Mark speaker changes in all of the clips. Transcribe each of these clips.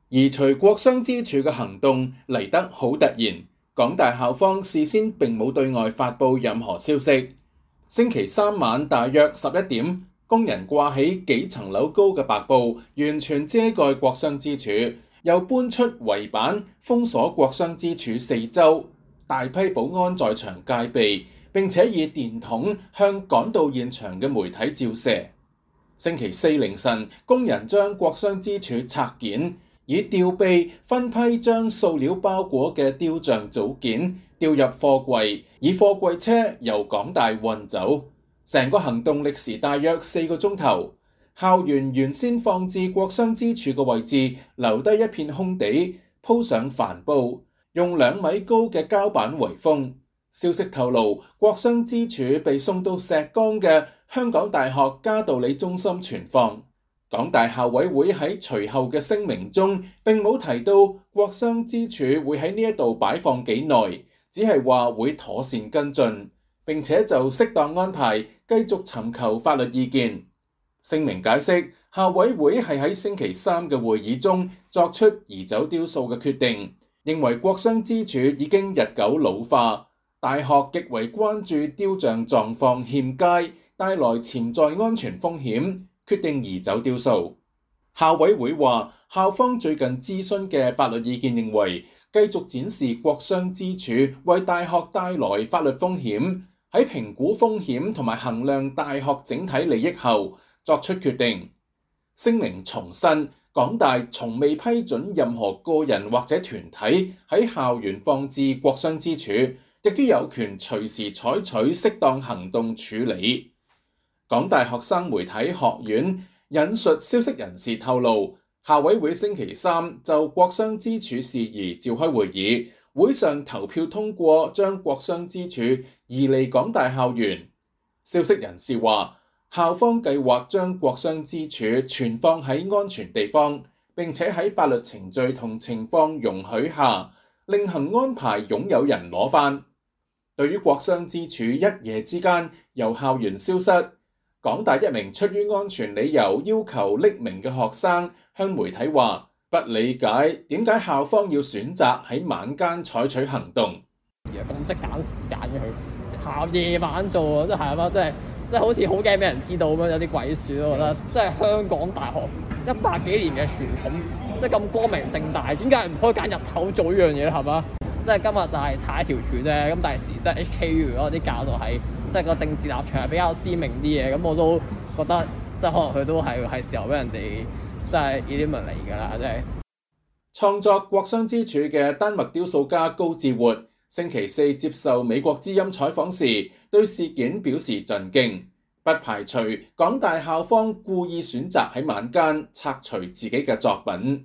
Speaker 1: 移除國殤之柱嘅行動嚟得好突然，港大校方事先並冇對外發布任何消息。星期三晚大約11點，工人掛起幾層樓高嘅白布，完全遮蓋國殤之柱，又搬出圍板封鎖國殤之柱四周，大批保安在場戒備，並且以電筒向趕到現場嘅媒體照射。星期四凌晨，工人將國殤之柱拆件，以吊臂分批將塑料包裹嘅雕像組件吊入貨櫃，以貨櫃車由港大運走。成個行動歷時大約4個鐘頭。校園原先放置國殤之柱嘅位置留低一片空地，鋪上帆布，用2米高嘅膠板圍封。消息透露，國殤之柱被送到石崗嘅香港大學嘉道理中心存放。港大校委會喺隨後嘅聲明中並冇提到國殤之柱會喺呢一度擺放幾耐，只係話會妥善跟進，並且就適當安排繼續尋求法律意見。聲明解釋，校委會係喺星期三嘅會議中作出移走雕塑嘅決定，認為國殤之柱已經日久老化，大學極為關注雕像狀況欠佳，帶來潛在安全風險，決定移走雕塑。校委會話，校方最近諮詢嘅法律意見認為，繼續展示國殤之柱為大學帶來法律風險，喺評估風險同埋衡量大學整體利益後作出決定。聲明重申，港大從未批准任何個人或者團體喺校園放置國殤之柱，亦都有權隨時採取適當行動處理。港大學生媒體學院引述消息人士透露，校委會星期三就國殤之柱事宜召開會議，會上投票通過將國殤之柱移離港大校園。消息人士話，校方計劃將國殤之柱存放喺安全地方，並且喺法律程序同情況容許下，另行安排擁有人攞返。對於國殤之柱一夜之間由校園消失，港大一名出於安全理由要求匿名嘅學生向媒體話，不理解點解校方要選擇喺晚間採取行動。
Speaker 2: 咁識揀時間嘅佢，校夜晚做真係嘛，即係好似好驚俾人知道咁樣，有啲鬼鼠咯，我覺得。即係香港大學100幾年嘅傳統，即係咁光明正大，點解唔可以揀日頭做呢樣嘢咧？係嘛？即係今日就係踩條柱啫，咁第時即係 HKU 嗰啲教授係即係個政治立場係比較鮮明啲嘅，咁我都覺得即係可能佢都係時候俾人哋即係 eliminate 㗎啦，即係。
Speaker 1: 創作國殤之柱嘅丹麥雕塑家高志活星期四接受美國之音採訪時，對事件表示震驚，不排除港大校方故意選擇喺晚間拆除自己嘅作品。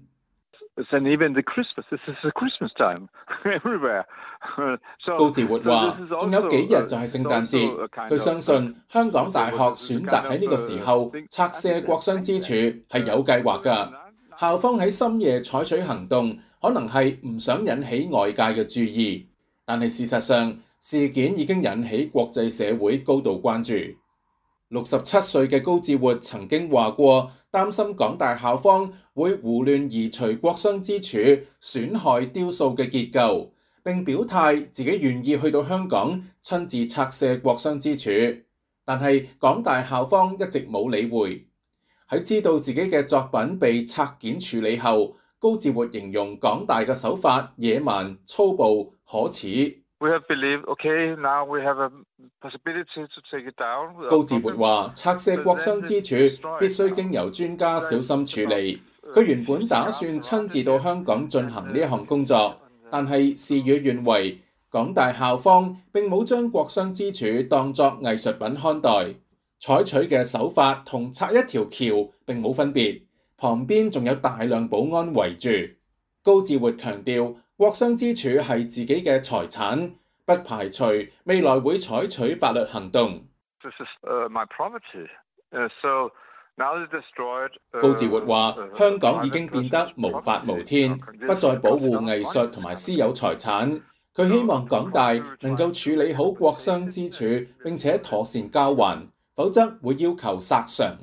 Speaker 1: 高志活話，仲有幾日就係聖誕節，佢相信香港大學選擇喺呢個時候拆卸國殤之柱係有計劃㗎。校方喺深夜採取行動，可能係唔想引起外界嘅注意，但係事實上事件已經引起國際社會高度關注。67歲嘅高志活曾經話過，擔心港大校方會胡亂移除國殤之柱，損害雕塑嘅結構，並表態自己願意去到香港親自拆卸國殤之柱，但係港大校方一直冇理會。喺知道自己嘅作品被拆件處理後，高志活形容港大嘅手法野蠻、粗暴、可恥。高志活話：拆卸國殤之柱必須經由專家小心處理。佢原本打算親自到香港進行呢一項工作，但係事與願違，港大校方並冇將國殤之柱當作藝術品看待，採取嘅手法同拆一條橋並冇分別，旁邊仲有大量保安圍住。高志活強調，國殤之柱係自己嘅財產，不排除未來會採取法律行動。高志活話：香港已經變得無法無天，不再保護藝術同埋私有財產。佢希望港大能夠處理好國殤之柱，並且妥善交還，否則會要求索償。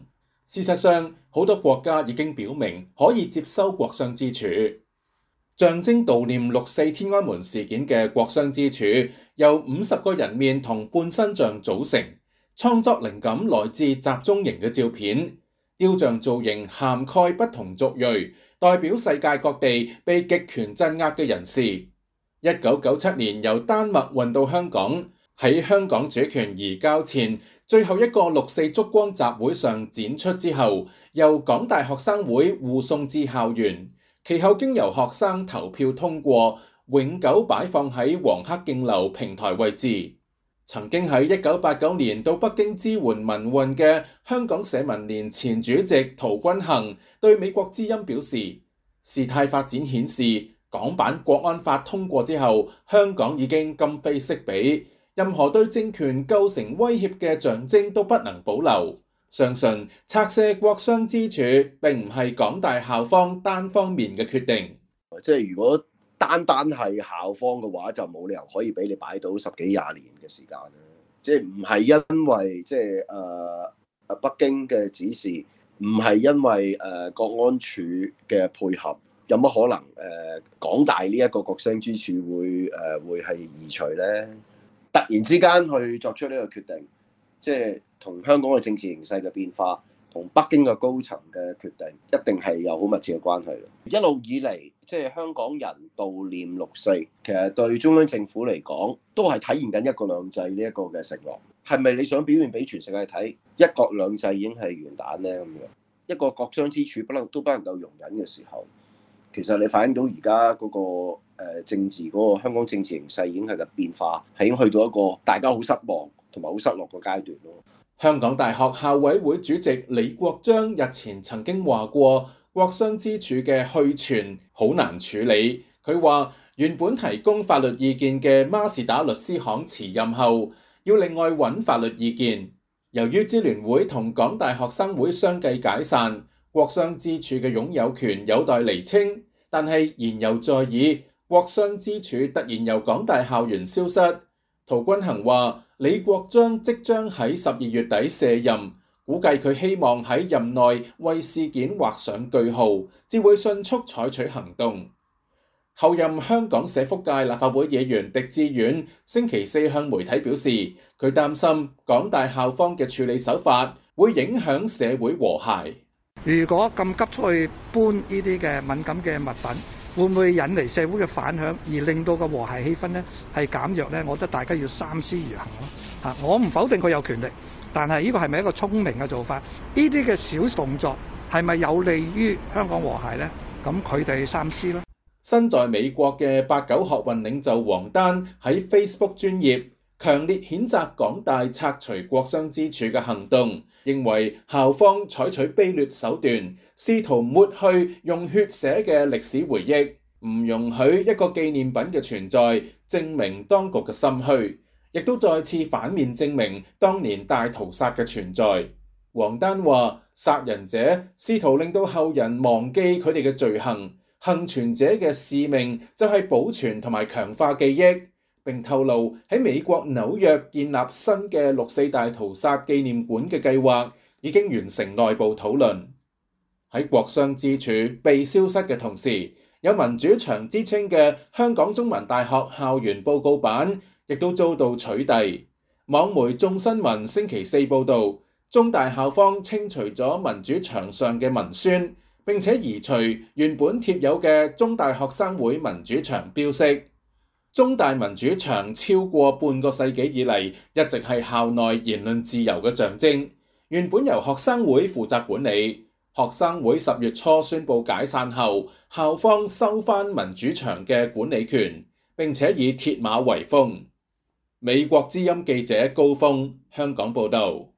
Speaker 1: 事實上，好多國家已經表明可以接收國殤之柱。象徵悼念6·4天安門事件嘅國殤之柱，由50個人面同半身像組成，創作靈感來自集中營嘅照片。雕像造型涵蓋不同族裔，代表世界各地被極權鎮壓嘅人士。1997年由丹麥運到香港，喺香港主權移交前最後一個6·4燭光集會上展出之後，由港大學生會護送至校園，其後經由學生投票通過，永久擺放喺黃克競樓平台位置。曾經喺1989年到北京支援民運嘅香港社民連前主席陶君行對美國之音表示，事態發展顯示，港版國安法通過之後，香港已經今非昔比，任何對政權構成威脅嘅象徵都不能保留。相信拆卸國殤之柱並唔係港大校方單方面嘅決定。
Speaker 3: 即係如果單係校方嘅話，就冇理由可以俾你擺到10幾20年嘅時間啦。即係唔係因為即係北京嘅指示，唔係因為國安處嘅配合，有乜可能港大呢一個國殤之柱會係移除咧？突然之間去作出呢個決定，即係同香港嘅政治形勢嘅變化，同北京嘅高層嘅決定，一定係有好密切嘅關係。一路以嚟，即係香港人悼念6·4，其實對中央政府嚟講，都係體現緊一國兩制呢一個嘅承諾。係咪你想表現俾全世界睇，一國兩制已經係完蛋咧？咁樣一個國殤之柱都不能夠容忍嘅時候，其實你反映到而家嗰個政治嗰個香港政治形勢已經係個變化，係已經去到一個大家好失望同埋好失落嘅階段咯。
Speaker 1: 香港大學校委會主席李國章日前曾經話過，國殤之柱嘅去存好難處理。佢話原本提供法律意見嘅孖士打律師行辭任後，要另外揾法律意見。由於支聯會同港大學生會相繼解散，國殤之柱嘅擁有權有待釐清。但係言猶在耳，國殤之柱突然由港大校園消失。陶君行話李國章即將喺12月底卸任，估計佢希望喺任內為事件畫上句號，至會迅速採取行動。後任香港社福界立法會議員狄志遠星期4向媒體表示，佢擔心港大校方嘅處理手法會影響社會和諧。
Speaker 4: 如果咁急出去搬呢啲嘅敏感嘅物品，會唔會引嚟社會嘅反響，而令到個和諧氣氛呢係減弱呢？我覺得大家要三思而行咯。我唔否定佢有權力，但係呢個係咪一個聰明嘅做法？呢啲嘅小動作係咪有利於香港和諧呢？咁佢哋三思咯。
Speaker 1: 身在美國嘅89學運領袖王丹喺 Facebook 專頁強烈譴責港大拆除國殤之柱嘅行動，認為校方採取卑劣手段，試圖抹去用血寫嘅歷史回憶，唔容許一個紀念品嘅存在，證明當局嘅心虛，亦都再次反面證明當年大屠殺嘅存在。王丹話：殺人者試圖令到後人忘記佢哋嘅罪行，幸存者嘅使命就係保存同埋強化記憶。並透露喺美國紐約建立新嘅6·4大屠殺紀念館嘅計劃已經完成內部討論。喺國殤之柱被消失嘅同時，有民主牆之稱嘅香港中文大學校園報告版亦都遭到取締。網媒眾新聞星期4報道，中大校方清除咗民主牆上嘅文宣，並且移除原本貼有嘅中大學生會民主牆標識。中大民主牆超過半個世紀以嚟，一直係校內言論自由嘅象徵。原本由學生會負責管理，學生會10月初宣布解散後，校方收返民主牆嘅管理權，並且以鐵馬圍封。美國之音記者高峰香港報道。